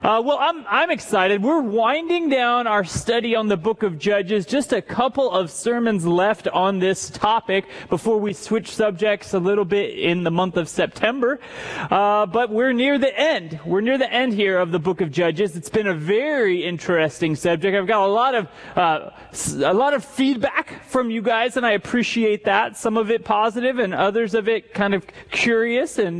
Well, I'm excited. We're winding down our study on the book of Judges. Just a couple of sermons left on this topic before we switch subjects a little bit in the month of September. But we're near the end. We're near the end here of the book of Judges. It's been a very interesting subject. I've got a lot of feedback from you guys, and I appreciate that. Some of it positive, and others of it kind of curious and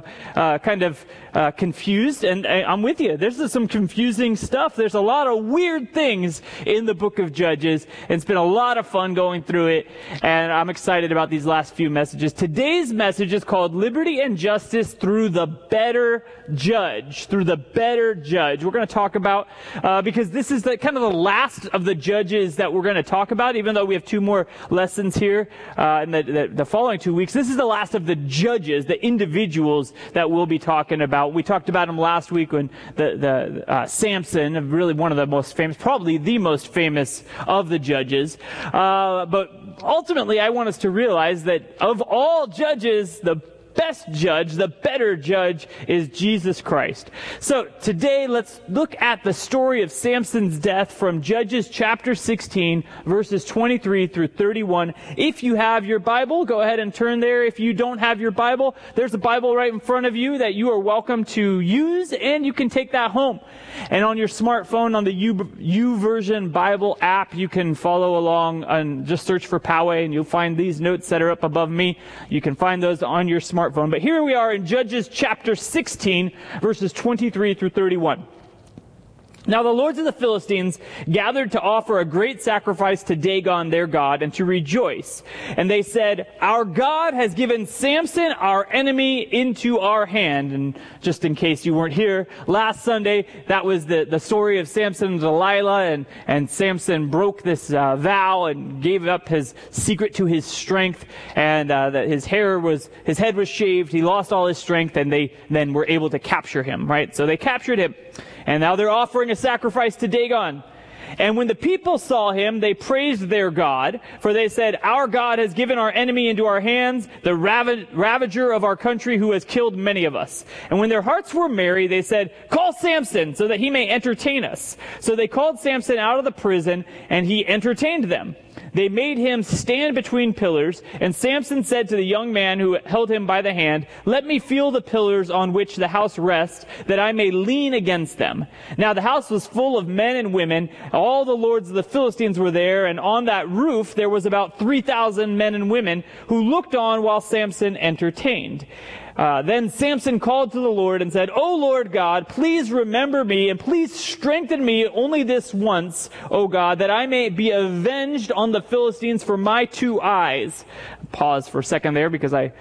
confused. And I'm with you. There's some confusing stuff. There's a lot of weird things in the book of Judges. And it's been a lot of fun going through it. And I'm excited about these last few messages. Today's message is called Liberty and Justice Through the Better Judge. Through the Better Judge. We're going to talk about, because this is kind of the last of the judges that we're going to talk about, even though we have two more lessons here in the following 2 weeks. This is the last of the judges, the individuals that we'll be talking about. We talked about them last week when Samson, really one of the most famous, probably the most famous of the judges. But ultimately, I want us to realize that of all judges, the best judge, the better judge is Jesus Christ. So today, let's look at the story of Samson's death from Judges chapter 16, verses 23 through 31. If you have your Bible, go ahead and turn there. If you don't have your Bible, there's a Bible right in front of you that you are welcome to use, and you can take that home. And on your smartphone, on the YouVersion Bible app, you can follow along and just search for Poway, and you'll find these notes that are up above me. You can find those on your smartphone. But here we are in Judges chapter 16, verses 23 through 31. Now the lords of the Philistines gathered to offer a great sacrifice to Dagon their god and to rejoice. And they said, "Our God has given Samson, our enemy, into our hand." And just in case you weren't here, last Sunday, that was the story of Samson and Delilah. And Samson broke this vow and gave up his secret to his strength. And that his head was shaved. He lost all his strength, and they then were able to capture him, right? So they captured him. And now they're offering a sacrifice to Dagon. And when the people saw him, they praised their God, for they said, "Our God has given our enemy into our hands, the ravager of our country who has killed many of us." And when their hearts were merry, they said, "Call Samson so that he may entertain us." So they called Samson out of the prison, and he entertained them. They made him stand between pillars, and Samson said to the young man who held him by the hand, "Let me feel the pillars on which the house rests, that I may lean against them." Now the house was full of men and women. All the lords of the Philistines were there, and on that roof there was about 3,000 men and women who looked on while Samson entertained. Then Samson called to the Lord and said, "O Lord God, please remember me and please strengthen me only this once, O God, that I may be avenged on the Philistines for my 2 eyes." Pause for a second there because I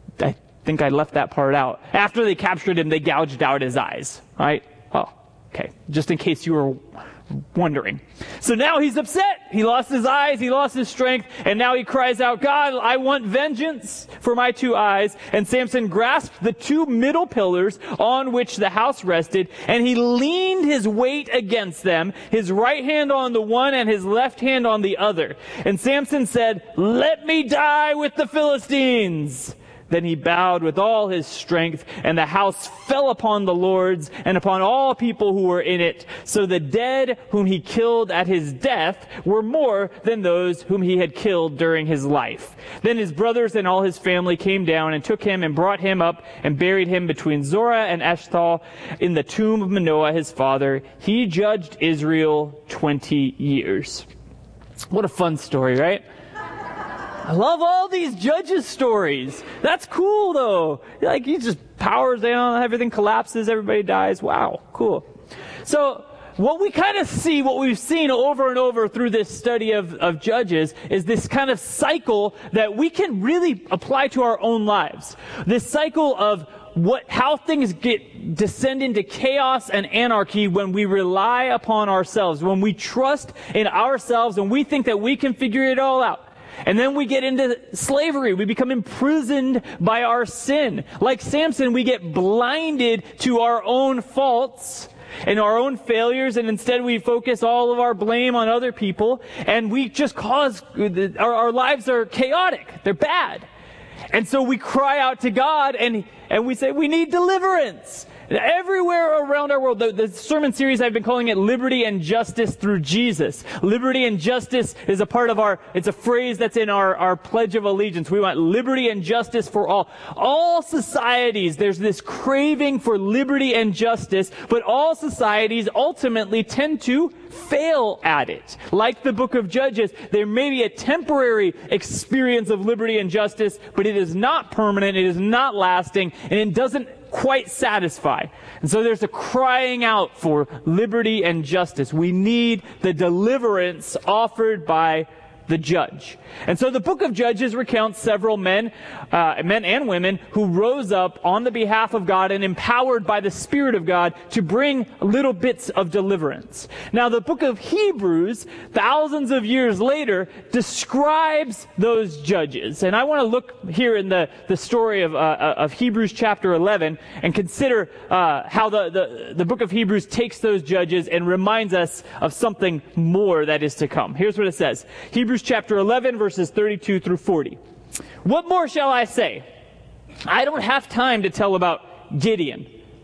think I left that part out. After they captured him, they gouged out his eyes, right? Oh, okay. Just in case you were wondering. So now he's upset. He lost his eyes, he lost his strength, and now he cries out, "God, I want vengeance for my 2 eyes." And Samson grasped the 2 middle pillars on which the house rested, and he leaned his weight against them, his right hand on the one and his left hand on the other. And Samson said, "Let me die with the Philistines." Then he bowed with all his strength, and the house fell upon the lords and upon all people who were in it. So the dead whom he killed at his death were more than those whom he had killed during his life. Then his brothers and all his family came down and took him and brought him up and buried him between Zorah and Eshtaol in the tomb of Manoah his father. He judged Israel 20 years. What a fun story, right? I love all these judges stories. That's cool, though. Like, he just powers down, everything collapses, everybody dies. Wow, cool. So, what we kind of see, what we've seen over and over through this study of Judges, is this kind of cycle that we can really apply to our own lives. This cycle of how things descend into chaos and anarchy when we rely upon ourselves, when we trust in ourselves and we think that we can figure it all out. And then we get into slavery. We become imprisoned by our sin. Like Samson, we get blinded to our own faults and our own failures, and instead we focus all of our blame on other people, and we just cause, our lives are chaotic. They're bad. And so we cry out to God, and and we say we need deliverance. Everywhere around our world, the sermon series I've been calling it Liberty and Justice Through Jesus. Liberty and justice is a part of it's a phrase that's in our Pledge of Allegiance. We want liberty and justice for all. All societies, there's this craving for liberty and justice, but all societies ultimately tend to fail at it. Like the book of Judges, there may be a temporary experience of liberty and justice, but it is not permanent, it is not lasting, and it doesn't quite satisfy. And so there's a crying out for liberty and justice. We need the deliverance offered by the judge. And so the book of Judges recounts several men and women who rose up on the behalf of God and empowered by the Spirit of God to bring little bits of deliverance. Now the book of Hebrews, thousands of years later, describes those judges. And I want to look here in the story of Hebrews chapter 11 and consider how the book of Hebrews takes those judges and reminds us of something more that is to come. Here's what it says. Hebrews chapter 11, verses 32 through 40. What more shall I say? I don't have time to tell about Gideon,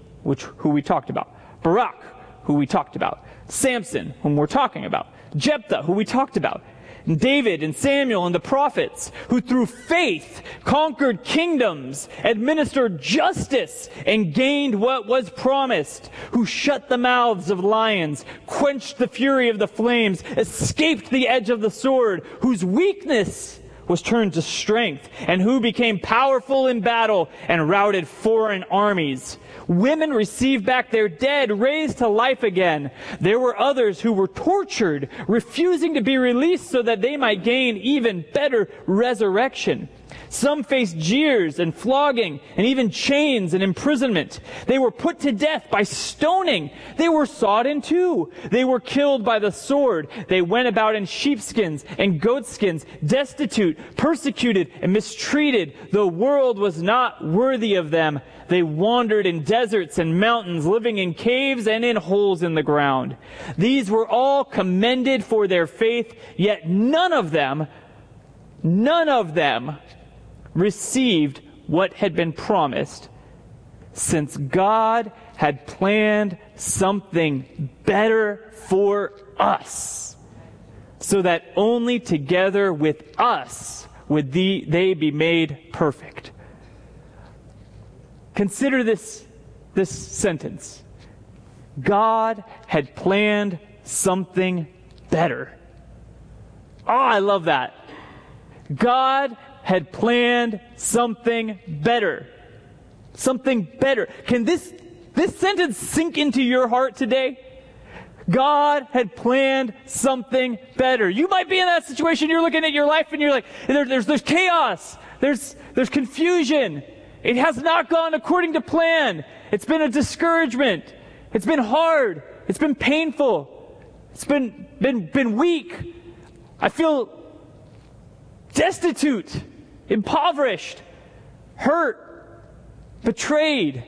who we talked about. Barak, who we talked about. Samson, whom we're talking about. Jephthah, who we talked about. And David and Samuel and the prophets, who through faith conquered kingdoms, administered justice, and gained what was promised, who shut the mouths of lions, quenched the fury of the flames, escaped the edge of the sword, whose weakness was turned to strength, and who became powerful in battle and routed foreign armies. Women received back their dead, raised to life again. There were others who were tortured, refusing to be released so that they might gain even better resurrection. Some faced jeers and flogging and even chains and imprisonment. They were put to death by stoning. They were sawed in two. They were killed by the sword. They went about in sheepskins and goatskins, destitute, persecuted, and mistreated. The world was not worthy of them. They wandered in deserts and mountains, living in caves and in holes in the ground. These were all commended for their faith, yet none of them received what had been promised, since God had planned something better for us, so that only together with us would they be made perfect. Consider this sentence. God had planned something better. Oh, I love that. God had planned something better. Something better. Can this sentence sink into your heart today? God had planned something better. You might be in that situation. You're looking at your life and you're like, there's chaos. There's confusion. It has not gone according to plan. It's been a discouragement. It's been hard. It's been painful. It's been weak. I feel destitute, impoverished, hurt, betrayed.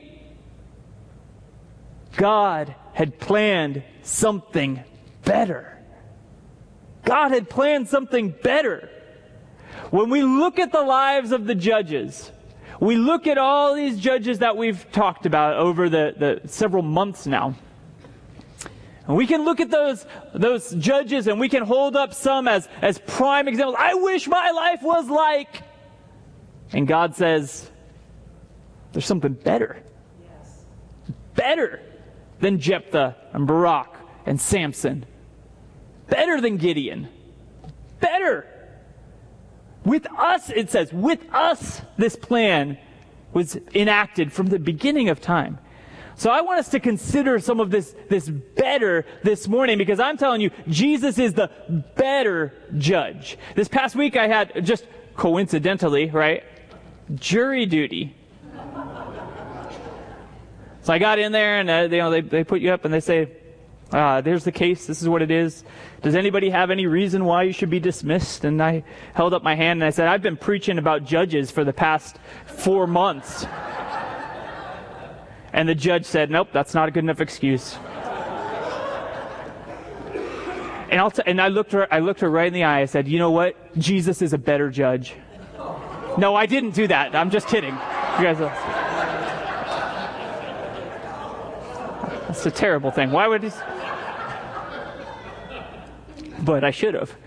God had planned something better. God had planned something better. When we look at the lives of the judges, we look at all these judges that we've talked about over the several months now. And we can look at those judges and we can hold up some as prime examples. I wish my life was like. And God says, there's something better. Yes. Better than Jephthah and Barak and Samson. Better than Gideon. Better. With us, it says, with us, this plan was enacted from the beginning of time. So I want us to consider some of this better this morning, because I'm telling you, Jesus is the better judge. This past week I had, just coincidentally, right, jury duty. So I got in there and they put you up and they say, there's the case, this is what it is. Does anybody have any reason why you should be dismissed? And I held up my hand and I said, I've been preaching about judges for the past 4 months. And the judge said, nope, that's not a good enough excuse. And I looked her right in the eye. I said, you know what? Jesus is a better judge. No, I didn't do that. I'm just kidding. You guys. It's a terrible thing. Why would he? But I should have.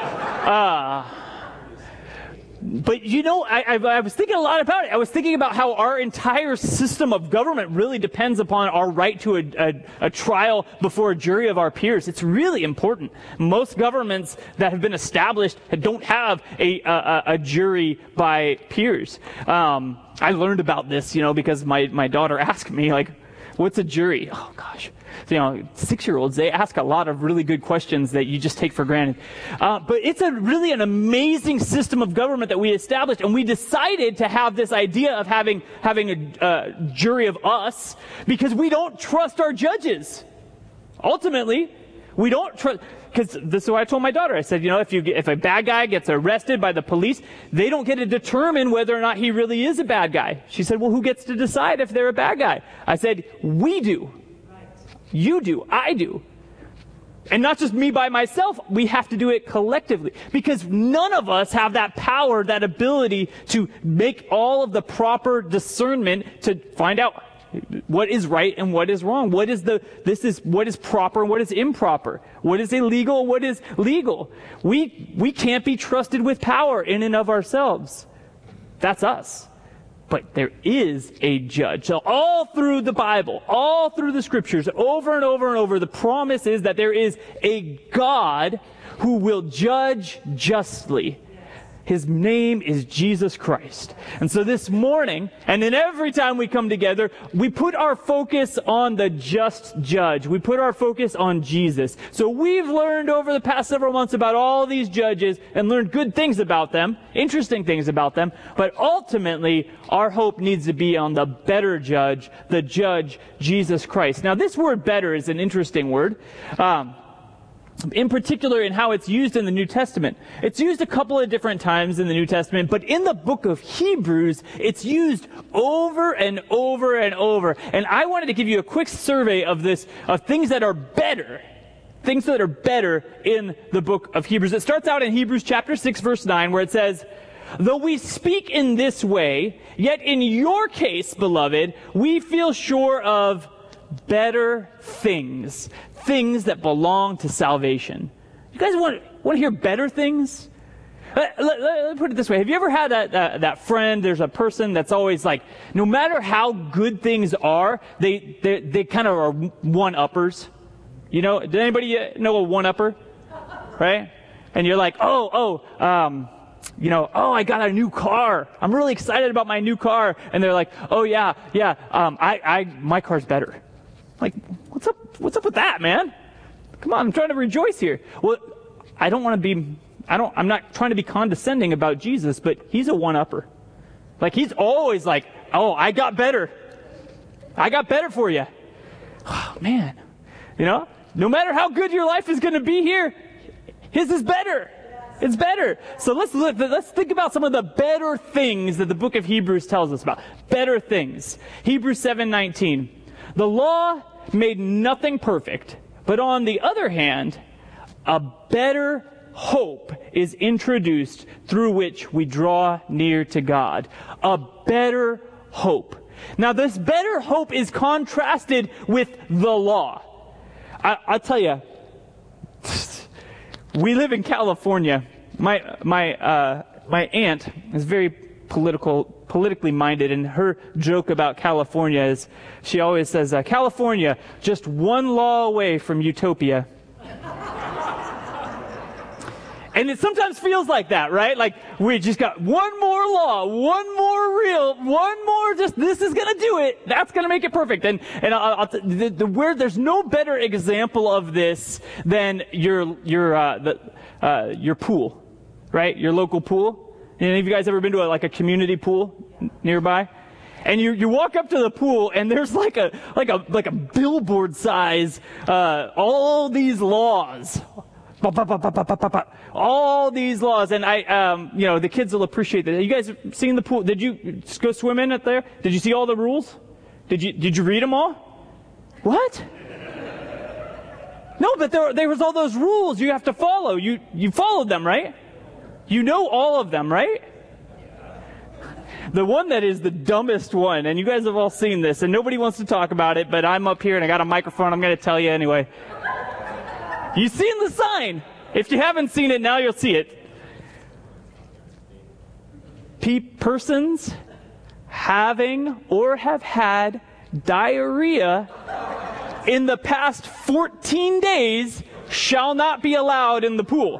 But I was thinking a lot about it. I was thinking about how our entire system of government really depends upon our right to a trial before a jury of our peers. It's really important. Most governments that have been established don't have a jury by peers. I learned about this, because my daughter asked me, like, what's a jury? Oh, gosh. 6-year-olds, they ask a lot of really good questions that you just take for granted. But it's really an amazing system of government that we established, and we decided to have this idea of having a jury of us because we don't trust our judges. Ultimately, we don't trust, because this is what I told my daughter. I said, if a bad guy gets arrested by the police, they don't get to determine whether or not he really is a bad guy. She said, well, who gets to decide if they're a bad guy? I said, we do. You do. I do. And not just me by myself. We have to do it collectively. Because none of us have that power, that ability to make all of the proper discernment to find out what is right and what is wrong. What is proper and what is improper. What is illegal and what is legal. We can't be trusted with power in and of ourselves. That's us. But there is a judge. So all through the Bible, all through the scriptures, over and over and over, the promise is that there is a God who will judge justly. His name is Jesus Christ. And so this morning, and then every time we come together, we put our focus on the just judge. We put our focus on Jesus. So we've learned over the past several months about all these judges and learned good things about them, interesting things about them. But ultimately, our hope needs to be on the better judge, the judge, Jesus Christ. Now, this word better is an interesting word. In particular in how it's used in the New Testament. It's used a couple of different times in the New Testament, but in the book of Hebrews, it's used over and over and over. And I wanted to give you a quick survey of things that are better. Things that are better in the book of Hebrews. It starts out in Hebrews chapter 6, verse 9, where it says, though we speak in this way, yet in your case, beloved, we feel sure of better things that belong to salvation. You guys want to hear better things? Let me put it this way. Have you ever had that friend, there's a person that's always like, no matter how good things are, they kind of are one-uppers? Did anybody know a one-upper? Right? And you're like, I got a new car. I'm really excited about my new car. And they're like, my car's better. Like, what's up with that, man? Come on, I'm trying to rejoice here. Well, I'm not trying to be condescending about Jesus, but he's a one-upper. Like, he's always like, oh, I got better for you. Oh, man. No matter how good your life is going to be here, his is better. It's better. So let's think about some of the better things that the book of Hebrews tells us about. Better things. Hebrews 7:19. The law made nothing perfect, but on the other hand, a better hope is introduced through which we draw near to God. A better hope. Now, this better hope is contrasted with the law. I'll tell you, we live in California. My aunt is very politically minded, and her joke about California is she always says, California, just one law away from utopia. And it sometimes feels like that, right? Like, we just got one more law, one more this is going to do it. That's going to make it perfect. And there's no better example of this than your pool, right? Your local pool. Any of you guys ever been to a community pool nearby? And you walk up to the pool, and there's like a billboard size, all these laws. All these laws, and the kids will appreciate that. You guys seen the pool? Did you go swim in it there? Did you see all the rules? Did you read them all? What? No, but there was all those rules you have to follow. You followed them, right? You know all of them, right? The one that is the dumbest one, and you guys have all seen this, and nobody wants to talk about it, but I'm up here and I got a microphone, I'm going to tell you anyway. You've seen the sign. If you haven't seen it, now you'll see it. Persons having or have had diarrhea in the past 14 days shall not be allowed in the pool.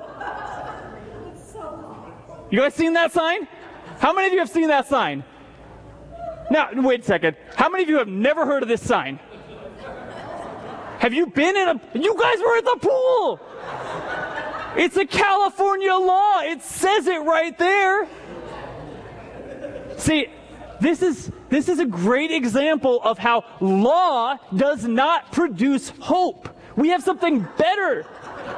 You guys seen that sign? How many of you have seen that sign? Now, wait a second. How many of you have never heard of this sign? Have you been in you guys were at the pool! It's a California law. It says it right there. See, this is a great example of how law does not produce hope. We have something better.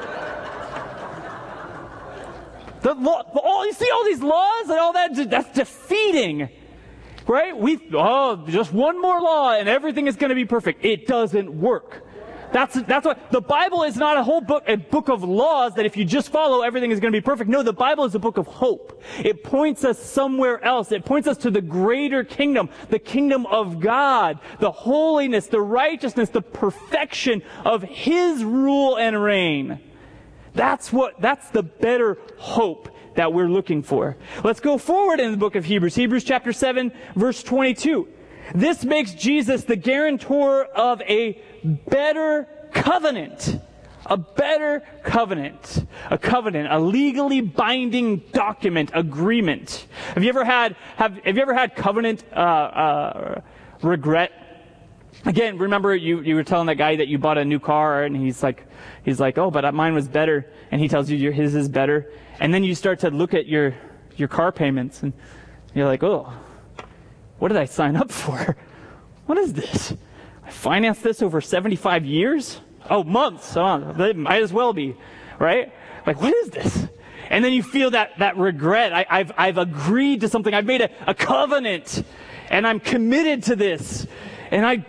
The law, you see all these laws and all that, that's defeating. Right? Just one more law and everything is going to be perfect. It doesn't work. That's what the Bible is not a book of laws that if you just follow, everything is going to be perfect. No, the Bible is a book of hope. It points us somewhere else. It points us to the greater kingdom, the kingdom of God, the holiness, the righteousness, the perfection of His rule and reign. That's the better hope that we're looking for. Let's go forward in the book of Hebrews. Hebrews chapter 7, verse 22. This makes Jesus the guarantor of a better covenant. A better covenant. A covenant, a legally binding document, agreement. Have you ever had covenant regret? Again, remember you were telling that guy that you bought a new car and he's like, oh, but mine was better. And he tells you his is better. And then you start to look at your car payments and you're like, oh, what did I sign up for? What is this? I financed this over 75 years? Oh, months. They might as well be, right? Like, what is this? And then you feel that regret. I've agreed to something. I've made a covenant and I'm committed to this. And I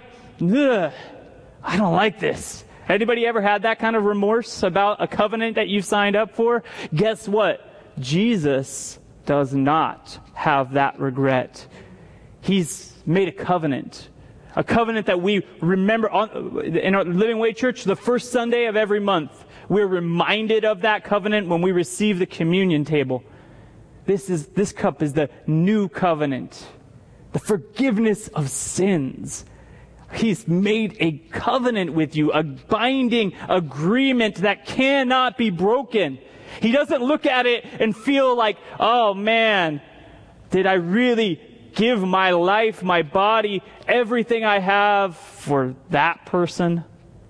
don't like this. Anybody ever had that kind of remorse about a covenant that you've signed up for? Guess what? Jesus does not have that regret. He's made a covenant that we remember in our Living Way Church the first Sunday of every month. We're reminded of that covenant when we receive the communion table. This cup is the new covenant, the forgiveness of sins. He's made a covenant with you, a binding agreement that cannot be broken. He doesn't look at it and feel like, oh man, did I really give my life, my body, everything I have for that person?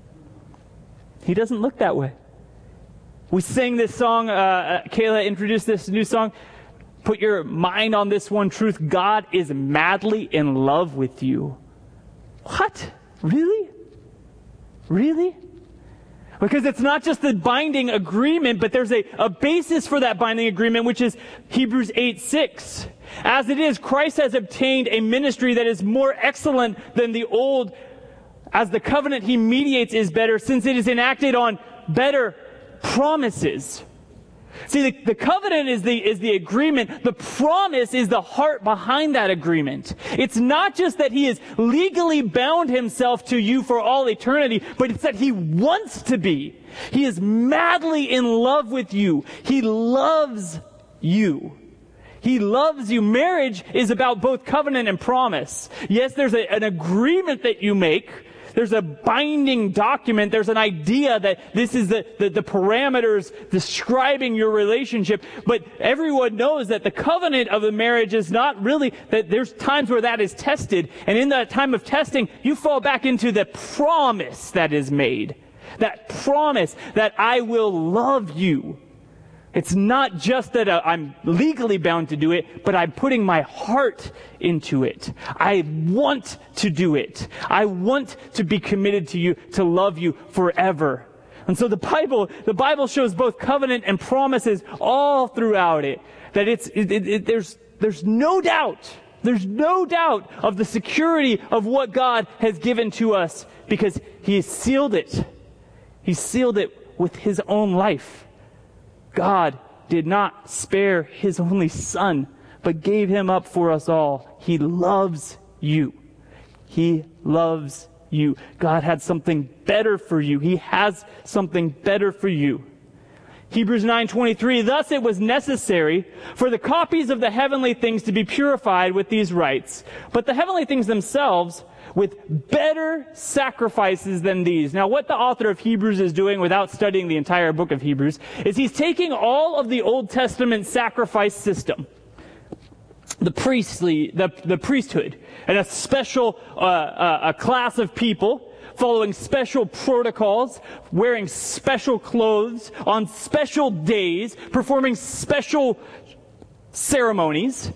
He doesn't look that way. We sang this song, Kayla introduced this new song. Put your mind on this one truth. God is madly in love with you. What? Really? Really? Because it's not just the binding agreement, but there's a basis for that binding agreement, which is Hebrews 8:6. As it is, Christ has obtained a ministry that is more excellent than the old, as the covenant He mediates is better, since it is enacted on better promises. See, the covenant is the agreement. The promise is the heart behind that agreement. It's not just that He has legally bound Himself to you for all eternity, but it's that He wants to be. He is madly in love with you. He loves you. He loves you. Marriage is about both covenant and promise. Yes, there's an agreement that you make. There's a binding document. There's an idea that this is the parameters describing your relationship. But everyone knows that the covenant of the marriage is not really, that there's times where that is tested. And in that time of testing, you fall back into the promise that is made. That promise that I will love you. It's not just that I'm legally bound to do it, but I'm putting my heart into it. I want to do it. I want to be committed to you, to love you forever. And so the Bible shows both covenant and promises all throughout it. That there's no doubt. There's no doubt of the security of what God has given to us because He has sealed it. He sealed it with His own life. God did not spare His only Son, but gave him up for us all. He loves you. He loves you. God had something better for you. He has something better for you. Hebrews 9:23, thus it was necessary for the copies of the heavenly things to be purified with these rites, but the heavenly things themselves with better sacrifices than these. Now, what the author of Hebrews is doing without studying the entire book of Hebrews is he's taking all of the Old Testament sacrifice system, the priesthood, and a special a class of people following special protocols, wearing special clothes on special days, performing special ceremonies,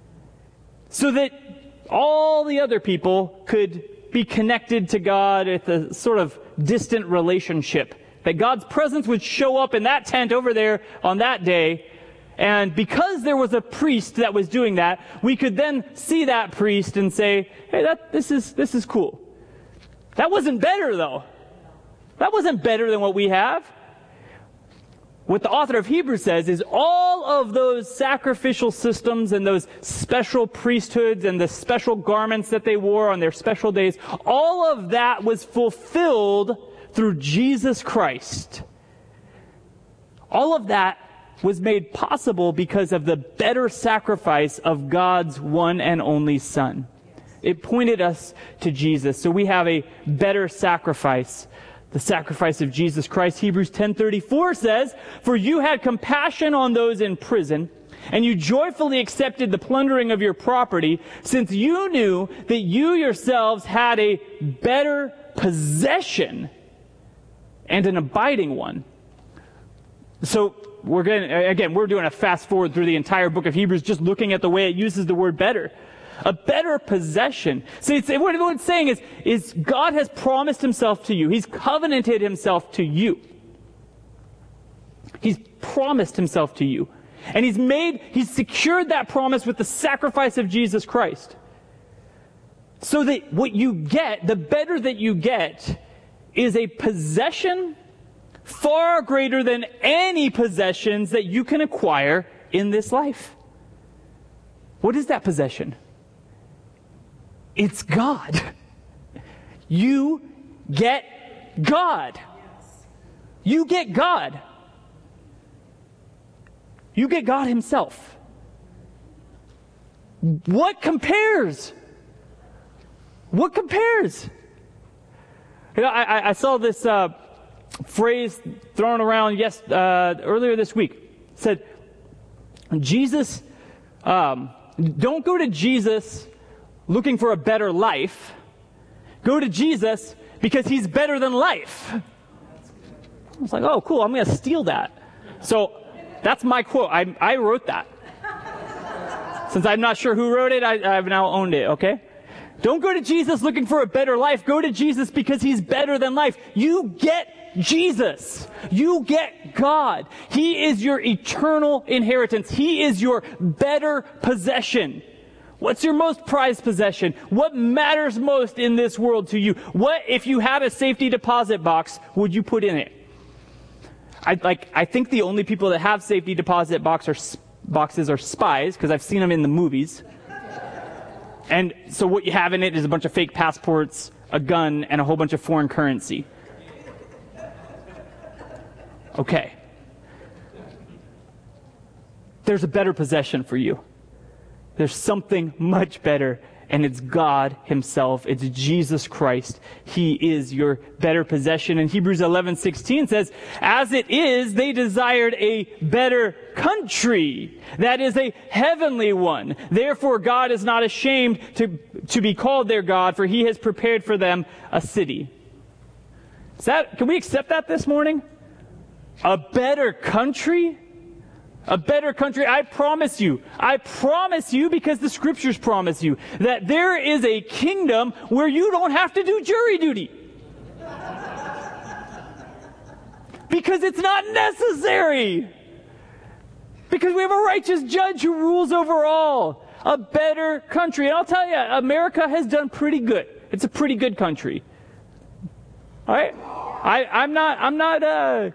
so that all the other people could be connected to God with a sort of distant relationship. That God's presence would show up in that tent over there on that day. And because there was a priest that was doing that, we could then see that priest and say, hey, this is cool. That wasn't better, though. That wasn't better than what we have. What the author of Hebrews says is all of those sacrificial systems and those special priesthoods and the special garments that they wore on their special days, all of that was fulfilled through Jesus Christ. All of that was made possible because of the better sacrifice of God's one and only Son. It pointed us to Jesus. So we have a better sacrifice, the sacrifice of Jesus Christ. Hebrews 10:34 says, for you had compassion on those in prison, and you joyfully accepted the plundering of your property, since you knew that you yourselves had a better possession and an abiding one. So we're doing a fast forward through the entire book of Hebrews, just looking at the way it uses the word better. A better possession. So what it's saying is God has promised himself to you. He's covenanted himself to you. He's promised himself to you. And he's secured that promise with the sacrifice of Jesus Christ. So that what you get, the better that you get, is a possession far greater than any possessions that you can acquire in this life. What is that possession? It's God. You get God. You get God. You get God himself. What compares? What compares? You know, I saw this phrase thrown around earlier this week. It said, Jesus, don't go to Jesus looking for a better life. Go to Jesus because he's better than life. I was like, oh, cool, I'm going to steal that. So that's my quote. I wrote that. Since I'm not sure who wrote it, I've now owned it, okay? Don't go to Jesus looking for a better life. Go to Jesus because he's better than life. You get Jesus. You get God. He is your eternal inheritance. He is your better possession. What's your most prized possession? What matters most in this world to you? What, if you had a safety deposit box, would you put in it? I think the only people that have safety deposit boxes are spies, because I've seen them in the movies. And so what you have in it is a bunch of fake passports, a gun, and a whole bunch of foreign currency. Okay. There's a better possession for you. There's something much better, and it's God himself. It's Jesus Christ. He is your better possession. And Hebrews 11:16 says, as it is, they desired a better country, that is a heavenly one. Therefore, God is not ashamed to be called their God, for he has prepared for them a city. Can we accept that this morning? A better country? A better country. I promise you, because the scriptures promise you, that there is a kingdom where you don't have to do jury duty. Because it's not necessary. Because we have a righteous judge who rules over all. A better country. And I'll tell you, America has done pretty good. It's a pretty good country. All right? I'm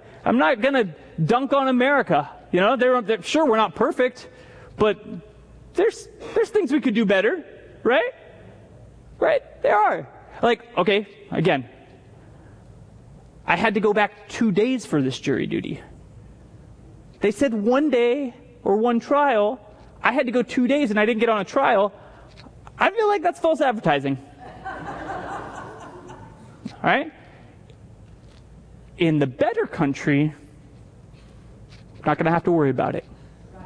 not gonna dunk on America. You know, sure, we're not perfect, but there's things we could do better, right? Right? There are. Like, okay, again, I had to go back 2 days for this jury duty. They said 1 day or one trial. I had to go 2 days and I didn't get on a trial. I feel like that's false advertising. All right? In the better country, not going to have to worry about it.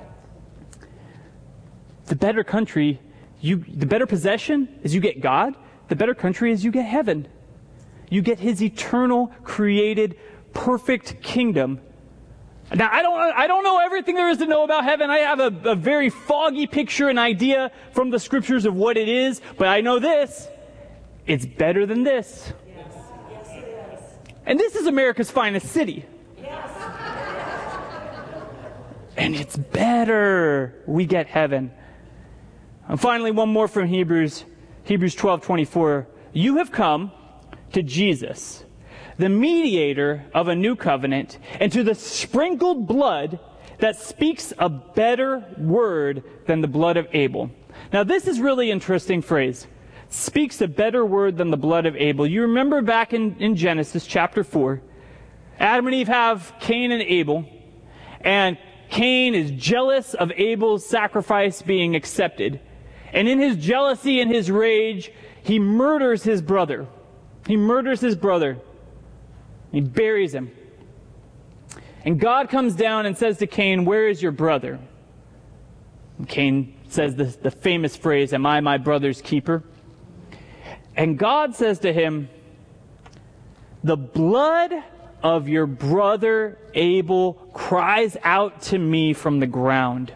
The better country, the better possession is you get God. The better country is you get heaven. You get his eternal, created, perfect kingdom. Now, I don't know everything there is to know about heaven. I have a very foggy picture and idea from the scriptures of what it is, but I know this. It's better than this. Yes. Yes, it is. And this is America's finest city. Yes. And it's better. We get heaven. And finally, one more from Hebrews 12:24. You have come to Jesus, the mediator of a new covenant, and to the sprinkled blood that speaks a better word than the blood of Abel. Now, this is really interesting phrase. Speaks a better word than the blood of Abel. You remember back in Genesis chapter 4, Adam and Eve have Cain and Abel, and Cain is jealous of Abel's sacrifice being accepted. And in his jealousy and his rage, he murders his brother. He murders his brother. He buries him. And God comes down and says to Cain, where is your brother? And Cain says the famous phrase, am I my brother's keeper? And God says to him, the blood of your brother Abel cries out to me from the ground.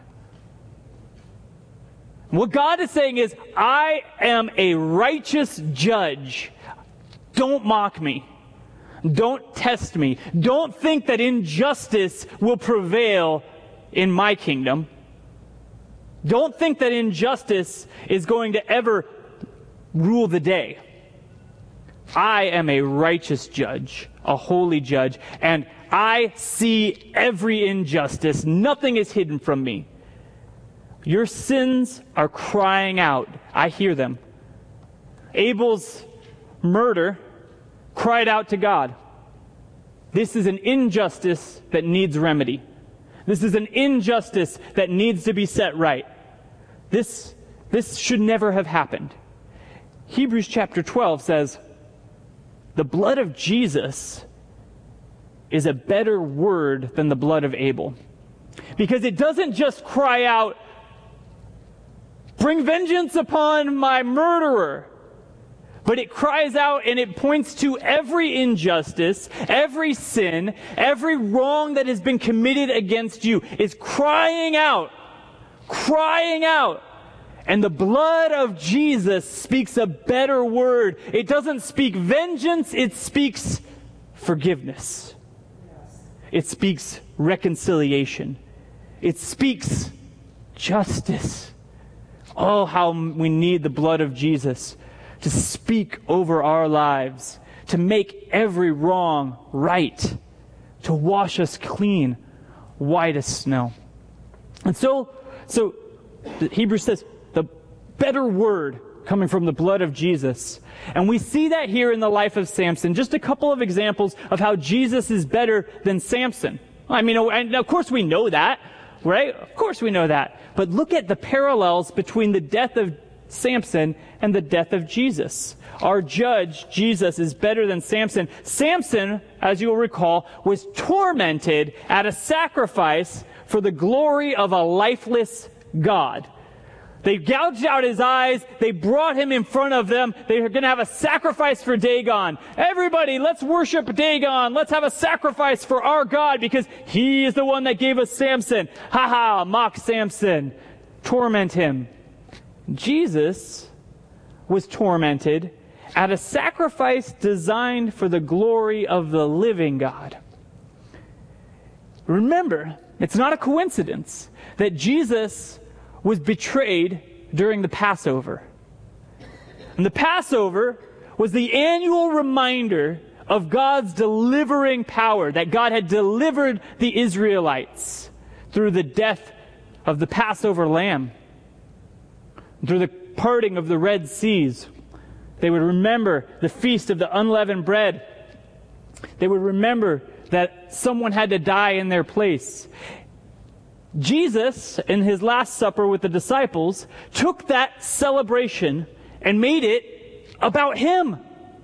What God is saying is, I am a righteous judge. Don't mock me. Don't test me. Don't think that injustice will prevail in my kingdom. Don't think that injustice is going to ever rule the day. I am a righteous judge, a holy judge, and I see every injustice. Nothing is hidden from me. Your sins are crying out. I hear them. Abel's murder cried out to God. This is an injustice that needs remedy. This is an injustice that needs to be set right. This should never have happened. Hebrews chapter 12 says, the blood of Jesus is a better word than the blood of Abel. Because it doesn't just cry out, bring vengeance upon my murderer. But it cries out and it points to every injustice, every sin, every wrong that has been committed against you is crying out. And the blood of Jesus speaks a better word. It doesn't speak vengeance, it speaks forgiveness. It speaks reconciliation. It speaks justice. Oh, how we need the blood of Jesus to speak over our lives, to make every wrong right, to wash us clean, white as snow. And so Hebrews says, the better word coming from the blood of Jesus. And we see that here in the life of Samson. Just a couple of examples of how Jesus is better than Samson. I mean, and of course we know that, right? Of course we know that. But look at the parallels between the death of Samson and the death of Jesus. Our judge, Jesus, is better than Samson. Samson, as you'll recall, was tormented at a sacrifice for the glory of a lifeless God. They gouged out his eyes. They brought him in front of them. They were going to have a sacrifice for Dagon. Everybody, let's worship Dagon. Let's have a sacrifice for our God because he is the one that gave us Samson. Ha ha, mock Samson. Torment him. Jesus was tormented at a sacrifice designed for the glory of the living God. Remember, it's not a coincidence that Jesus was betrayed during the Passover. And the Passover was the annual reminder of God's delivering power, that God had delivered the Israelites through the death of the Passover lamb. through the parting of the Red Seas. They would remember the feast of the unleavened bread. They would remember that someone had to die in their place. Jesus, in his Last Supper with the disciples, took that celebration and made it about him.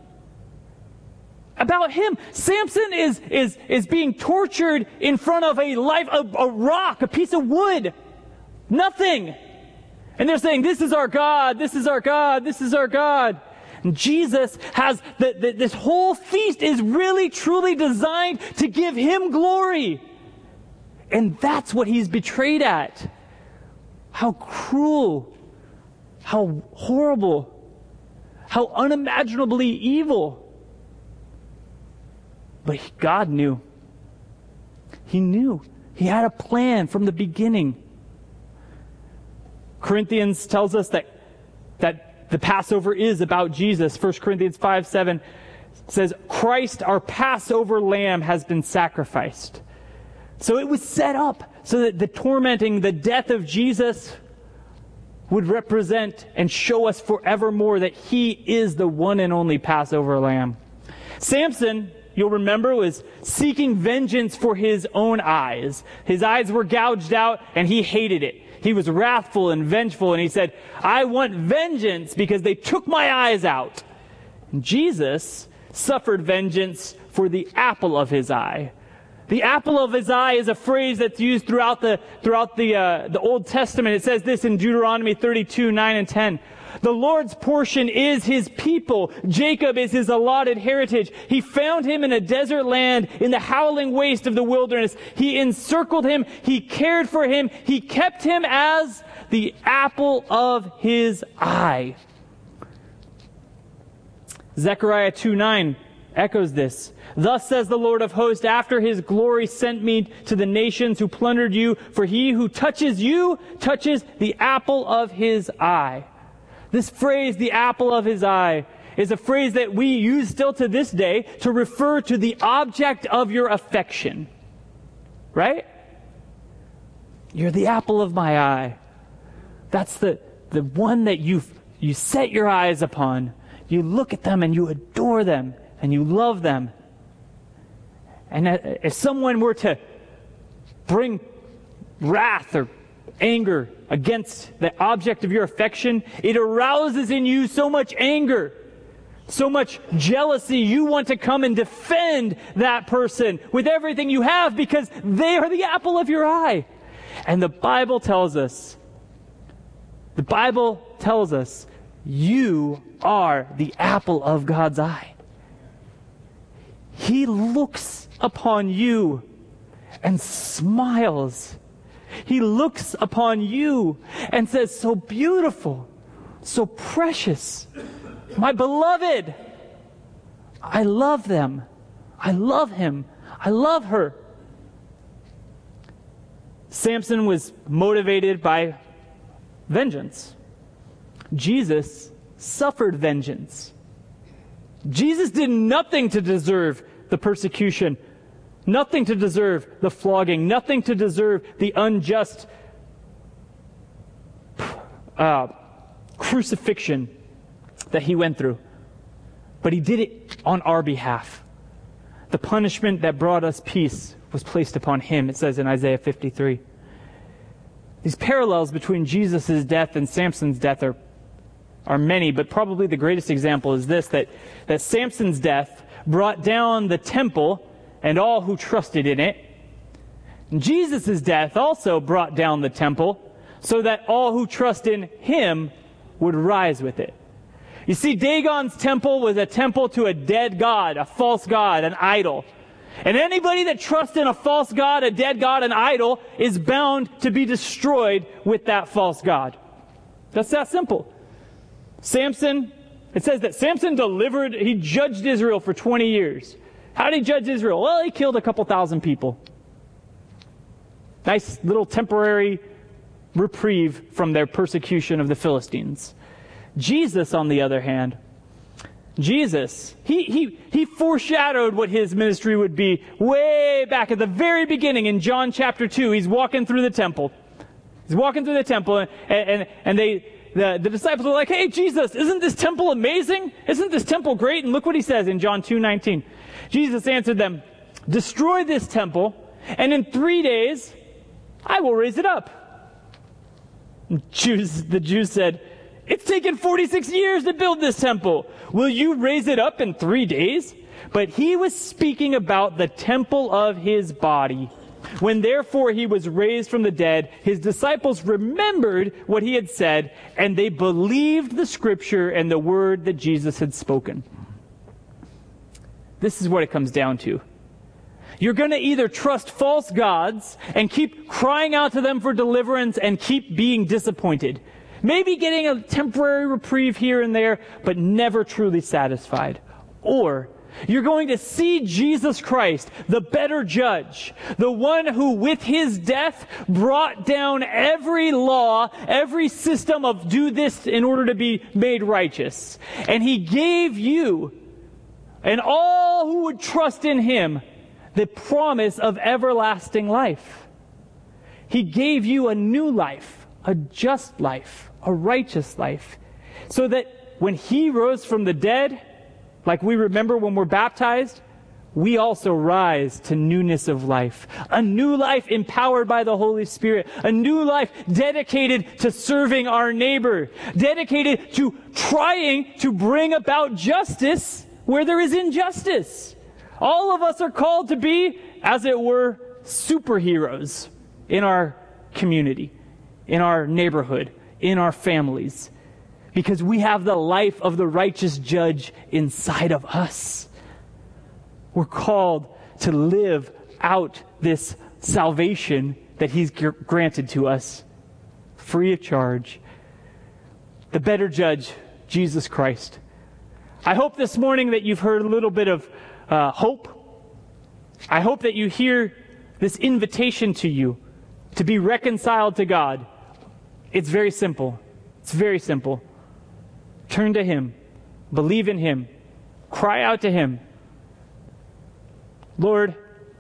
About him. Samson is being tortured in front of a rock, a piece of wood. Nothing. And they're saying, this is our God, this is our God, this is our God. And Jesus has, this whole feast is really, truly designed to give him glory. And that's what he's betrayed at. How cruel, how horrible, how unimaginably evil. But God knew. He knew. He had a plan from the beginning. Corinthians tells us that the Passover is about Jesus. 1 Corinthians 5:7 says, Christ, our Passover lamb, has been sacrificed. So it was set up so that the tormenting, the death of Jesus would represent and show us forevermore that he is the one and only Passover lamb. Samson, you'll remember, was seeking vengeance for his own eyes. His eyes were gouged out and he hated it. He was wrathful and vengeful, and he said, I want vengeance because they took my eyes out. And Jesus suffered vengeance for the apple of his eye. The apple of his eye is a phrase that's used throughout the Old Testament. It says this in Deuteronomy 32:9-10. The Lord's portion is his people. Jacob is his allotted heritage. He found him in a desert land in the howling waste of the wilderness. He encircled him. He cared for him. He kept him as the apple of his eye. Zechariah 2:9 echoes this. Thus says the Lord of hosts, after his glory sent me to the nations who plundered you, for he who touches you touches the apple of his eye. This phrase, the apple of his eye, is a phrase that we use still to this day to refer to the object of your affection. Right? You're the apple of my eye. That's the one that you set your eyes upon. You look at them and you adore them and you love them. And if someone were to bring wrath or anger against the object of your affection, it arouses in you so much anger, so much jealousy. You want to come and defend that person with everything you have because they are the apple of your eye. And the Bible tells us, you are the apple of God's eye. He looks upon you and smiles. He looks upon you and says, so beautiful, so precious, my beloved. I love them. I love him. I love her. Samson was motivated by vengeance. Jesus suffered vengeance. Jesus did nothing to deserve the persecution, nothing to deserve the flogging, nothing to deserve the unjust crucifixion that he went through. But he did it on our behalf. The punishment that brought us peace was placed upon him, it says in Isaiah 53. These parallels between Jesus' death and Samson's death are many, but probably the greatest example is this, that Samson's death brought down the temple and all who trusted in it. And Jesus' death also brought down the temple so that all who trust in him would rise with it. You see, Dagon's temple was a temple to a dead god, a false god, an idol. And anybody that trusts in a false god, a dead god, an idol, is bound to be destroyed with that false god. That's that simple. Samson, it says that Samson he judged Israel for 20 years. How did he judge Israel? Well, he killed a couple thousand people. Nice little temporary reprieve from their persecution of the Philistines. Jesus, on the other hand, he foreshadowed what his ministry would be way back at the very beginning in John chapter 2. He's walking through the temple. And the disciples were like, hey, Jesus, isn't this temple amazing? Isn't this temple great? And look what he says in John 2:19. Jesus answered them, destroy this temple, and in 3 days I will raise it up. The Jews said, it's taken 46 years to build this temple. Will you raise it up in 3 days? But he was speaking about the temple of his body. When therefore he was raised from the dead, his disciples remembered what he had said, and they believed the scripture and the word that Jesus had spoken. This is what it comes down to. You're going to either trust false gods and keep crying out to them for deliverance and keep being disappointed. Maybe getting a temporary reprieve here and there, but never truly satisfied. Or you're going to see Jesus Christ, the better judge, the one who with his death brought down every law, every system of do this in order to be made righteous. And he gave you and all who would trust in him the promise of everlasting life. He gave you a new life, a just life, a righteous life, so that when he rose from the dead, like we remember when we're baptized, we also rise to newness of life. A new life empowered by the Holy Spirit. A new life dedicated to serving our neighbor. Dedicated to trying to bring about justice where there is injustice. All of us are called to be, as it were, superheroes in our community, in our neighborhood, in our families. Because we have the life of the righteous judge inside of us. We're called to live out this salvation that he's granted to us, free of charge. The better judge, Jesus Christ. I hope this morning that you've heard a little bit of hope. I hope that you hear this invitation to you to be reconciled to God. It's very simple. It's very simple. Turn to him. Believe in him. Cry out to him. Lord,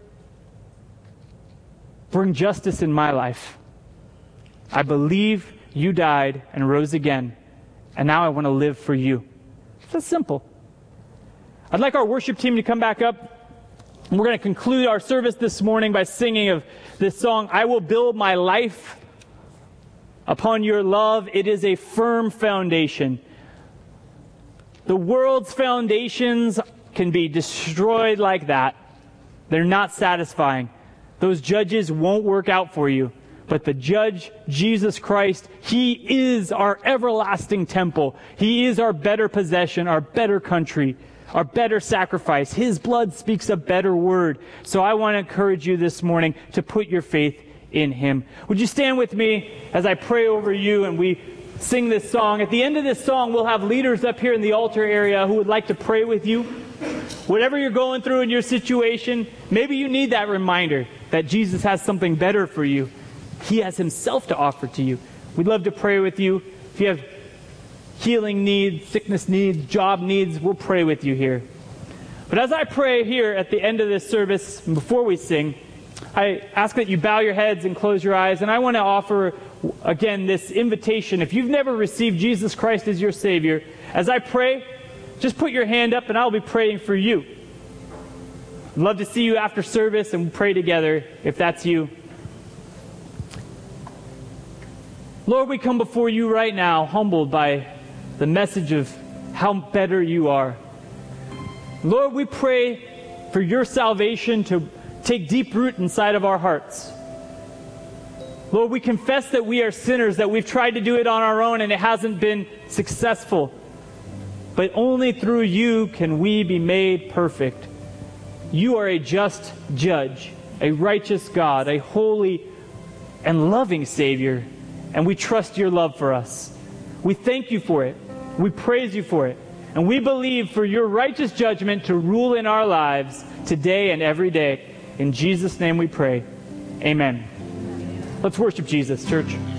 bring justice in my life. I believe you died and rose again, and now I want to live for you. It's that simple. I'd like our worship team to come back up. And we're going to conclude our service this morning by singing of this song, I will build my life upon your love. It is a firm foundation. The world's foundations can be destroyed like that. They're not satisfying. Those judges won't work out for you. But the judge, Jesus Christ, he is our everlasting temple. He is our better possession, our better country, our better sacrifice. His blood speaks a better word. So I want to encourage you this morning to put your faith in him. Would you stand with me as I pray over you and we sing this song? At the end of this song, we'll have leaders up here in the altar area who would like to pray with you. Whatever you're going through in your situation, maybe you need that reminder that Jesus has something better for you. He has himself to offer to you. We'd love to pray with you. If you have healing needs, sickness needs, job needs, we'll pray with you here. But as I pray here at the end of this service, and before we sing, I ask that you bow your heads and close your eyes. And I want to offer, again, this invitation. If you've never received Jesus Christ as your Savior, as I pray, just put your hand up and I'll be praying for you. I'd love to see you after service and pray together if that's you. Lord, we come before you right now, humbled by the message of how better you are. Lord, we pray for your salvation to take deep root inside of our hearts. Lord, we confess that we are sinners, that we've tried to do it on our own and it hasn't been successful. But only through you can we be made perfect. You are a just judge, a righteous God, a holy and loving Savior, and we trust your love for us. We thank you for it. We praise you for it. And we believe for your righteous judgment to rule in our lives today and every day. In Jesus' name we pray. Amen. Let's worship Jesus, church.